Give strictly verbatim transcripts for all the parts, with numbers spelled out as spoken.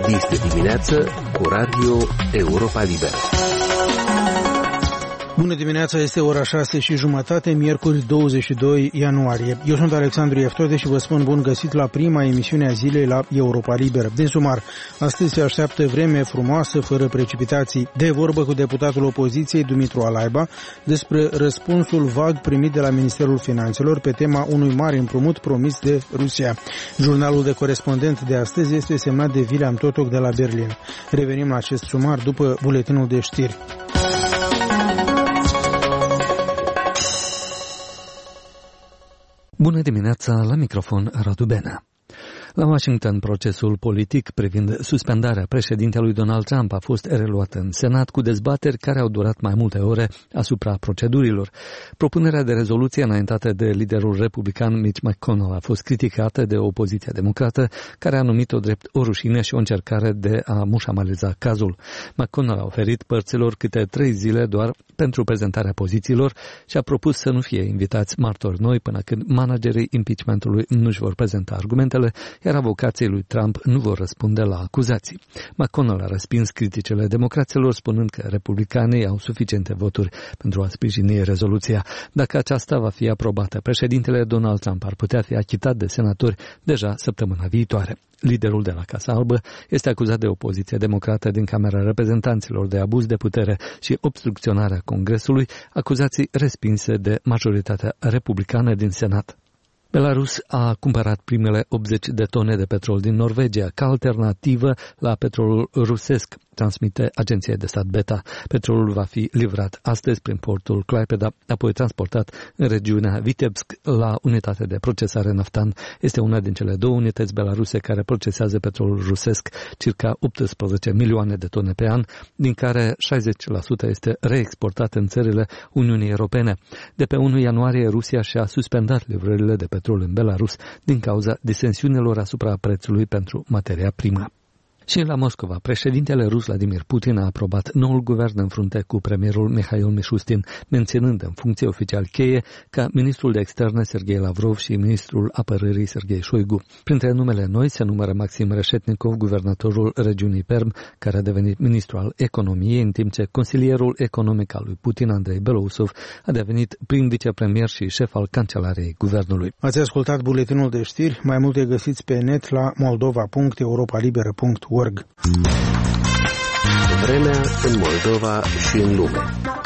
Este dimineață cu Radio Europa Liberă. Bună dimineața, este ora șase și jumătate, miercuri douăzeci și doi ianuarie. Eu sunt Alexandru Ieftode și vă spun bun găsit la prima emisiune a zilei la Europa Liberă. Din sumar, astăzi se așteaptă vreme frumoasă, fără precipitații. De vorbă cu deputatul opoziției, Dumitru Alaiba, despre răspunsul vag primit de la Ministerul Finanțelor pe tema unui mare împrumut promis de Rusia. Jurnalul de corespondent de astăzi este semnat de William Totoc de la Berlin. Revenim la acest sumar după buletinul de știri. Bună dimineața, la microfon Radu Benea. La Washington, procesul politic privind suspendarea președintelui Donald Trump a fost reluat în Senat cu dezbateri care au durat mai multe ore asupra procedurilor. Propunerea de rezoluție înaintată de liderul republican Mitch McConnell a fost criticată de opoziția democrată, care a numit-o drept o rușine și o încercare de a mușamaliza cazul. McConnell a oferit părților câte trei zile doar pentru prezentarea pozițiilor și a propus să nu fie invitați martori noi până când managerii impeachmentului nu-și vor prezenta argumentele, iar avocații lui Trump nu vor răspunde la acuzații. McConnell a respins criticile democraților, spunând că republicanii au suficiente voturi pentru a sprijini rezoluția. Dacă aceasta va fi aprobată, președintele Donald Trump ar putea fi achitat de senatori deja săptămâna viitoare. Liderul de la Casa Albă este acuzat de opoziție democrată din Camera Reprezentanților de abuz de putere și obstrucționarea Congresului, acuzații respinse de majoritatea republicană din Senat. Belarus a cumpărat primele optzeci de tone de petrol din Norvegia ca alternativă la petrolul rusesc, transmite agenția de stat Beta. Petrolul va fi livrat astăzi prin portul Klaipeda, apoi transportat în regiunea Vitebsk la unitatea de procesare Naftan. Este una din cele două unități belaruse care procesează petrolul rusesc, circa optsprezece milioane de tone pe an, din care șaizeci la sută este reexportat în țările Uniunii Europene. De pe unu ianuarie, Rusia și-a suspendat livrările de petrol în Belarus din cauza disensiunilor asupra prețului pentru materia primă. Și la Moscova, președintele rus Vladimir Putin a aprobat noul guvern în frunte cu premierul Mihail Mishustin, menținând în funcție oficial cheie ca ministrul de externe Sergei Lavrov și ministrul apărării Sergei Shoigu. Printre numele noi se numără Maxim Reshetnikov, guvernatorul regiunii Perm, care a devenit ministru al economiei, în timp ce consilierul economic al lui Putin, Andrei Belousov, a devenit prim vicepremier și șef al cancelarei guvernului. Ați ascultat buletinul de știri, mai multe găsiți pe net la moldova punct europa liberă punct org. Vremea în Moldova și în lume.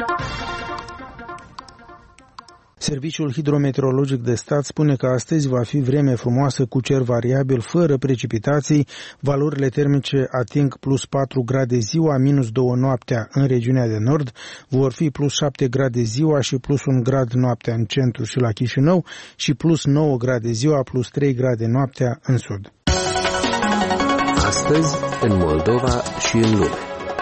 Serviciul hidrometeorologic de stat spune că astăzi va fi vreme frumoasă cu cer variabil, fără precipitații. Valorile termice ating plus patru grade ziua, minus doi noaptea în regiunea de nord, vor fi plus șapte grade ziua și plus un grad noaptea în centru și la Chișinău și plus nouă grade ziua, plus trei grade noaptea în sud. Astăzi, în Moldova și în lume.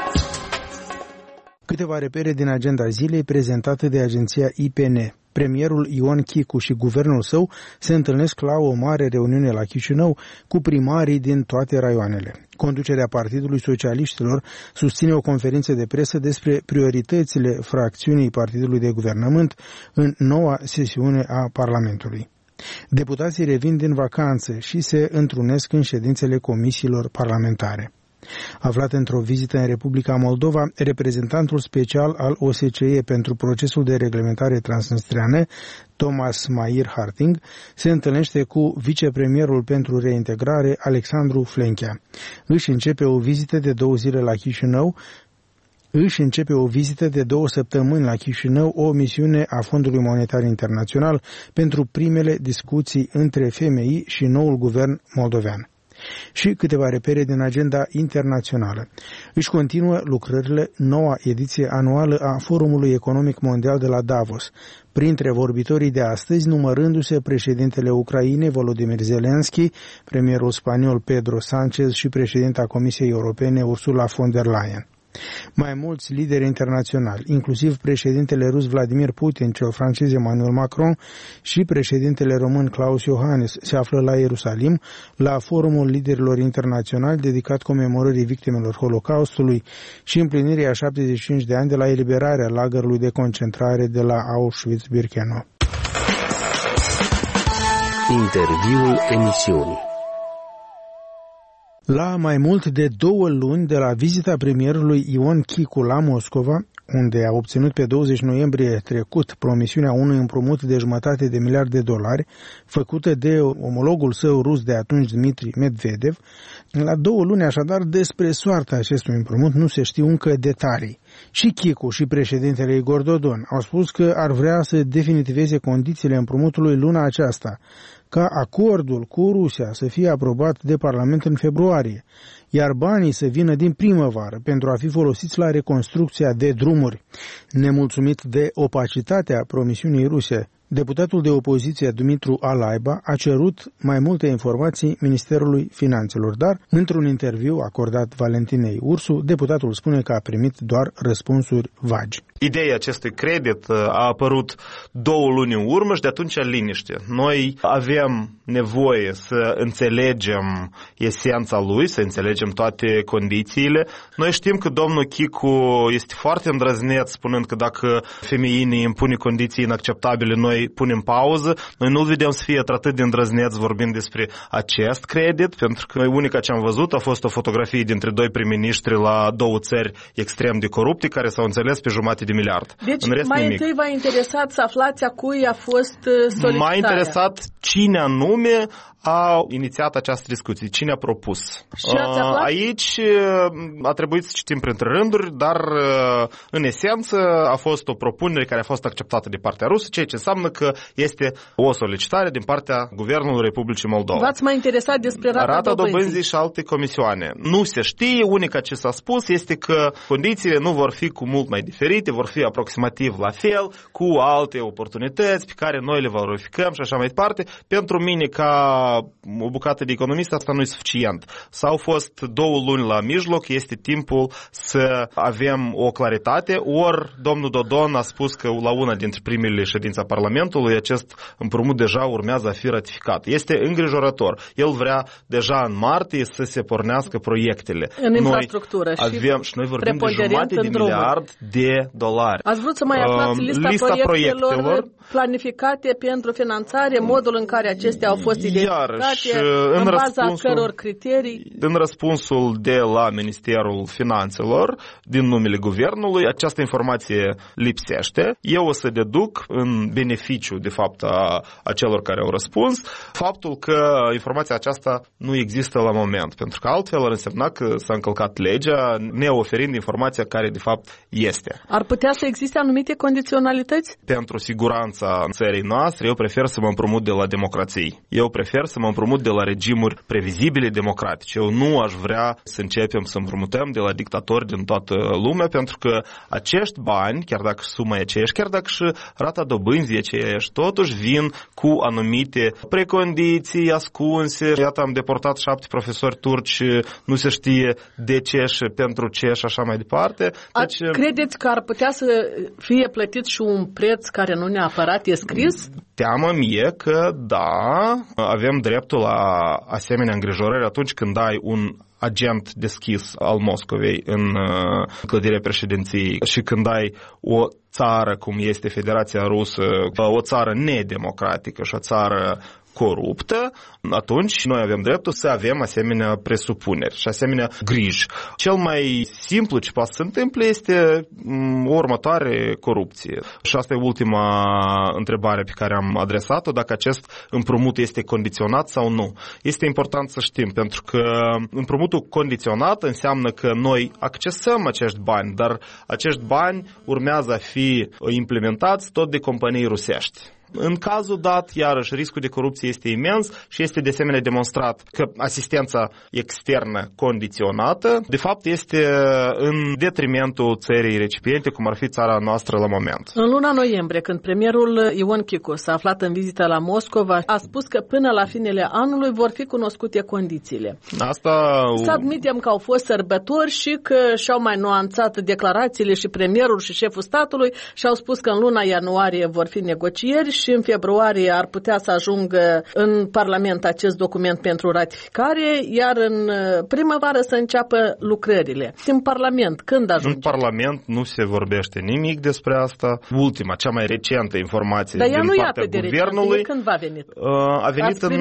Câteva repere din agenda zilei prezentată de agenția I P N. Premierul Ion Chicu și guvernul său se întâlnesc la o mare reuniune la Chișinău cu primarii din toate raioanele. Conducerea Partidului Socialiștilor susține o conferință de presă despre prioritățile fracțiunii Partidului de Guvernământ în noua sesiune a Parlamentului. Deputații revin din vacanță și se întrunesc în ședințele comisiilor parlamentare. Aflat într-o vizită în Republica Moldova, reprezentantul special al O S C E pentru procesul de reglementare transnistreană, Thomas Mair Harting, se întâlnește cu vicepremierul pentru reintegrare, Alexandru Flenchea. Își începe o vizită de două zile la Chișinău, Își începe o vizită de două săptămâni la Chișinău, o misiune a Fondului Monetar Internațional pentru primele discuții între F M I și noul guvern moldovean. Și câteva repere din agenda internațională. Își continuă lucrările noua ediție anuală a Forumului Economic Mondial de la Davos, printre vorbitorii de astăzi numărându-se președintele Ucrainei Volodymyr Zelensky, premierul spaniol Pedro Sánchez și președinta Comisiei Europene Ursula von der Leyen. Mai mulți lideri internaționali, inclusiv președintele rus Vladimir Putin, cel francez Emmanuel Macron și președintele român Klaus Iohannis, se află la Ierusalim, la forumul liderilor internaționali dedicat comemorării victimelor Holocaustului și împlinirii a șaptezeci și cinci de ani de la eliberarea lagărului de concentrare de la Auschwitz-Birkenau. Interviul emisiunii. La mai mult de două luni de la vizita premierului Ion Chicu la Moscova, unde a obținut pe douăzeci noiembrie trecut promisiunea unui împrumut de jumătate de miliard de dolari, făcută de omologul său rus de atunci, Dmitri Medvedev, la două luni așadar despre soarta acestui împrumut nu se știu încă detalii. Și Chicu și președintele Igor Dodon au spus că ar vrea să definitiveze condițiile împrumutului luna aceasta, ca acordul cu Rusia să fie aprobat de Parlament în februarie, iar banii să vină din primăvară pentru a fi folosiți la reconstrucția de drumuri. Nemulțumit de opacitatea promisiunii ruse, deputatul de opoziție Dumitru Alaiba a cerut mai multe informații Ministerului Finanțelor, dar, într-un interviu acordat Valentinei Ursu, deputatul spune că a primit doar răspunsuri vagi. Ideea acestui credit a apărut două luni în urmă și de atunci liniște. Noi avem nevoie să înțelegem esența lui, să înțelegem toate condițiile. Noi știm că domnul Chicu este foarte îndrăzneț spunând că dacă femeinii impune condiții inacceptabile, noi punem pauză. Noi nu-l vedem să fie atât de îndrăzneț vorbind despre acest credit, pentru că unica ce am văzut a fost o fotografie dintre doi prim-ministri la două țări extrem de corupte care s-au înțeles pe jumătate de miliard. Deci mai nimic. Întâi v-a interesat să aflați a cui a fost solicitarea. M-a interesat cine anume a inițiat această discuție, cine a propus. Și ați aflat? Aici a trebuit să citim printre rânduri, dar în esență a fost o propunere care a fost acceptată de partea rusă, ceea ce înseamnă că este o solicitare din partea Guvernului Republicii Moldova. V-ați mai interesat despre rata, rata dobânzii? dobânzii și alte comisioane. Nu se știe, unica ce s-a spus este că condițiile nu vor fi cu mult mai diferite, vor fi aproximativ la fel, cu alte oportunități pe care noi le valorificăm și așa mai departe. Pentru mine, ca o bucată de economist, asta nu e suficient. S-au fost două luni la mijloc, este timpul să avem o claritate, ori domnul Dodon a spus că la una dintre primele ședințe a Parlamentului acest împrumut deja urmează a fi ratificat. Este îngrijorător. El vrea deja în martie să se pornească proiectele. În infrastructură. Noi avem, și noi vorbim de jumătate de miliard de dolari. Ați vrut să mai aflați lista, lista proiectelor, proiectelor planificate pentru finanțare, modul în care acestea au fost identificate, iarăși, în, în baza căror criterii? În răspunsul de la Ministerul Finanțelor, din numele Guvernului, această informație lipsește. Eu o să deduc în beneficiu, de fapt, a, a celor care au răspuns, faptul că informația aceasta nu există la moment, pentru că altfel ar însemna că s-a încălcat legea, neoferind informația care, de fapt, este. Ar putea să existe anumite condiționalități? Pentru siguranța țării noastre, eu prefer să mă împrumut de la democrații. Eu prefer să mă împrumut de la regimuri previzibile democratice. Eu nu aș vrea să începem să împrumutăm de la dictatori din toată lumea, pentru că acești bani, chiar dacă suma e aceeași, chiar dacă și rata dobânzii e aceeași, totuși vin cu anumite precondiții ascunse. Iată, am deportat șapte profesori turci, nu se știe de ce și pentru ce și așa mai departe. Deci, credeți că ar putea să fie plătit și un preț care nu neapărat e scris? Teamă mie că da, avem dreptul la asemenea îngrijorări atunci când ai un agent deschis al Moscovei în clădirea președinției și când ai o țară cum este Federația Rusă, o țară nedemocratică și o țară coruptă, atunci noi avem dreptul să avem asemenea presupuneri și asemenea griji. Cel mai simplu ce poate să se întâmple este o următoare corupție. Și asta e ultima întrebare pe care am adresat-o, dacă acest împrumut este condiționat sau nu. Este important să știm, pentru că împrumutul condiționat înseamnă că noi accesăm acești bani, dar acești bani urmează a fi implementați tot de companii rusești. În cazul dat, iarăși, riscul de corupție este imens și este de asemenea demonstrat că asistența externă condiționată, de fapt, este în detrimentul țării recipiente, cum ar fi țara noastră la moment. În luna noiembrie, când premierul Ion Chicu s-a aflat în vizită la Moscova, a spus că până la finele anului vor fi cunoscute condițiile. Asta... Să admitem că au fost sărbători și că și-au mai nuanțat declarațiile și premierul și șeful statului și au spus că în luna ianuarie vor fi negocieri și în februarie ar putea să ajungă în Parlament acest document pentru ratificare, iar în primăvară să înceapă lucrările. În Parlament, când ajunge? În Parlament nu se vorbește nimic despre asta. Ultima, cea mai recentă informație Dar din nu partea guvernului. Recentă. Când va veni? A venit în,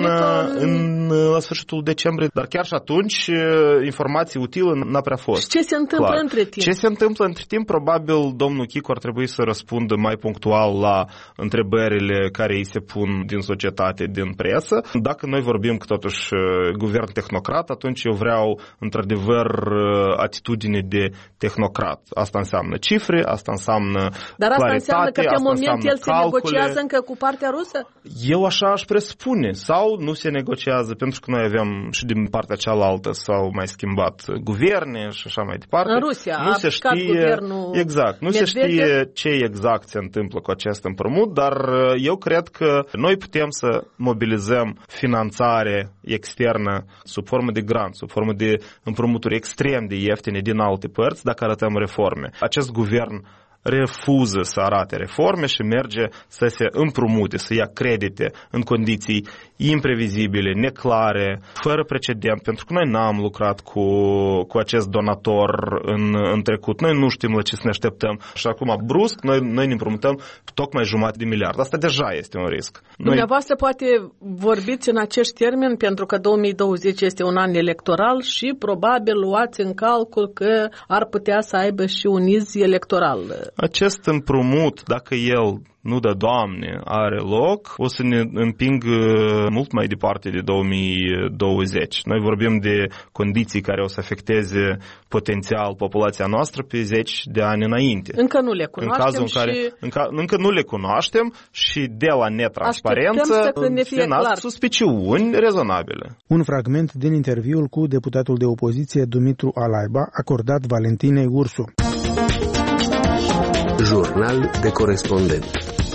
în, la sfârșitul decembrie, dar chiar și atunci informații utile n-a prea fost. Și ce se întâmplă clar. între timp? Ce se întâmplă între timp? Probabil domnul Chicu ar trebui să răspundă mai punctual la întrebările care îi se pun din societate, din presă. Dacă noi vorbim că totuși guvern tehnocrat, atunci eu vreau într-adevăr atitudine de tehnocrat. Asta înseamnă cifre, asta înseamnă Dar asta claritate, înseamnă că pe moment el se calcule. negociază încă cu partea rusă? Eu așa aș presupune. Sau nu se negociază, pentru că noi avem și din partea cealaltă s-au mai schimbat guverne și așa mai departe. În Rusia nu a se știe, guvernul exact, nu Medvedev. se știe ce exact se întâmplă cu acest împrumut, dar eu cred că noi putem să mobilizăm finanțare externă sub formă de grant, sub formă de împrumuturi extrem de ieftine din alte părți, dacă arătăm reforme. Acest guvern refuză să arate reforme și merge să se împrumute, să ia credite în condiții imprevizibile, neclare, fără precedent, pentru că noi n-am lucrat cu, cu acest donator în, în trecut. Noi nu știm la ce să ne așteptăm și acum brusc noi, noi ne împrumutăm tocmai jumătate de miliard. Asta deja este un risc. Noi... Dumneavoastră poate vorbiți în acești termeni pentru că două mii douăzeci este un an electoral și probabil luați în calcul că ar putea să aibă și un iz electoral. Acest împrumut, dacă el nu de Doamne are loc, o să ne împingă mult mai departe de două mii douăzeci. Noi vorbim de condiții care o să afecteze potențial populația noastră pe zeci de ani înainte. Încă nu le cunoaștem. În cazul în care și... încă, încă nu le cunoaștem și de la netransparență se nasc suspiciuni rezonabile. Un fragment din interviul cu deputatul de opoziție Dumitru Alaiba, acordat Valentinei Ursu. Jurnal de corespondent.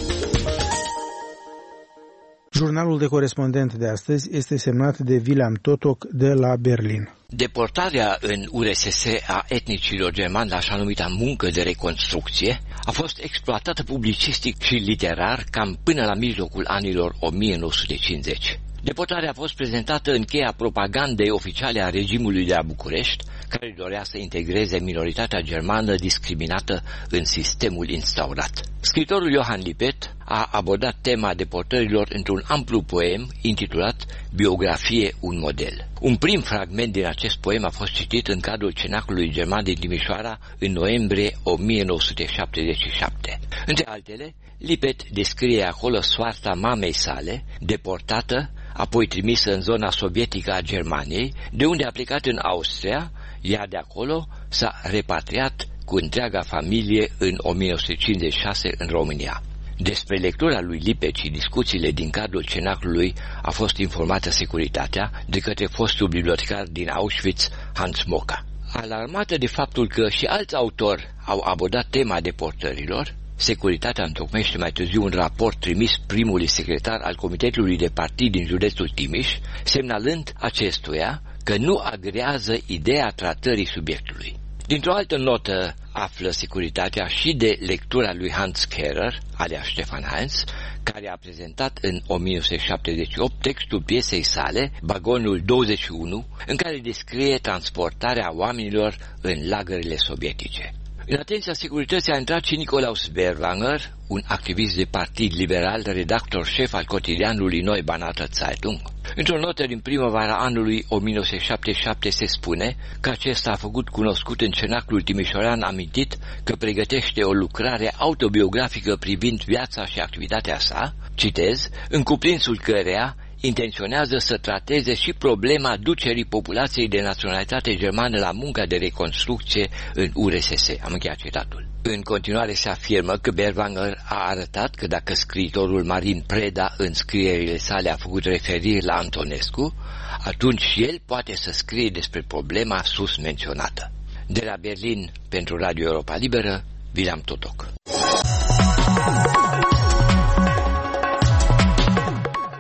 Jurnalul de corespondent de astăzi este semnat de William Totok de la Berlin. Deportarea în U R S S a etnicilor germani la așa numita muncă de reconstrucție a fost exploatată publicistic și literar cam până la mijlocul anilor o mie nouă sute cincizeci. Deportarea a fost prezentată în cheia propagandei oficiale a regimului de la București, care dorea să integreze minoritatea germană discriminată în sistemul instaurat. Scriitorul Johann Lippert a abordat tema deportărilor într-un amplu poem intitulat Biografie, un model. Un prim fragment din acest poem a fost citit în cadrul Cenaclului German din Timișoara în noiembrie o mie nouă sute șaptezeci și șapte. Între altele, Lippert descrie acolo soarta mamei sale, deportată, apoi trimisă în zona sovietică a Germaniei, de unde a plecat în Austria, iar de acolo s-a repatriat cu întreaga familie în o mie nouă sute cincizeci și șase în România. Despre lectura lui Lippert și discuțiile din cadrul cenaclului a fost informată securitatea de către fostul bibliotecar din Auschwitz, Hans Moka. Alarmată de faptul că și alți autori au abordat tema deportărilor, securitatea întocmește mai târziu un raport trimis primului secretar al Comitetului de Partid din județul Timiș, semnalând acestuia că nu agrează ideea tratării subiectului. Dintr-o altă notă află securitatea și de lectura lui Hans Kehrer, alias Stefan Heinz, care a prezentat în o mie nouă sute șaptezeci și opt textul piesei sale, Vagonul douăzeci și unu, în care descrie transportarea oamenilor în lagărele sovietice. În atenția securității a intrat și Nikolaus Berwanger, un activist de partid liberal, redactor șef al cotidianului Neue Banater Zeitung. Într-o notă din primăvara anului o mie nouă sute șaptezeci și șapte se spune că acesta a făcut cunoscut în cenaclul timișorean amintit că pregătește o lucrare autobiografică privind viața și activitatea sa, citez, în cuprinsul căreia intenționează să trateze și problema ducerii populației de naționalitate germană la munca de reconstrucție în U R S S. Am încheiat citatul. În continuare se afirmă că Berwanger a arătat că dacă scriitorul Marin Preda în scrierile sale a făcut referiri la Antonescu, atunci și el poate să scrie despre problema sus menționată. De la Berlin, pentru Radio Europa Liberă, William Totok.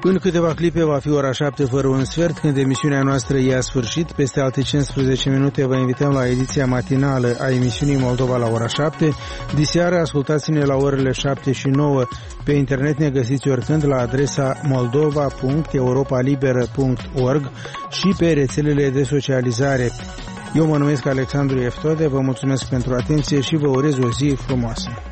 În câteva clipe va fi ora șapte fără un sfert, când emisiunea noastră ia sfârșit. Peste alte cincisprezece minute vă invităm la ediția matinală a emisiunii Moldova la ora șapte. Diseară ascultați-ne la orele șapte și nouă. Pe internet ne găsiți oricând la adresa moldova punct europa liberă punct org și pe rețelele de socializare. Eu mă numesc Alexandru Eftode, vă mulțumesc pentru atenție și vă urez o zi frumoasă.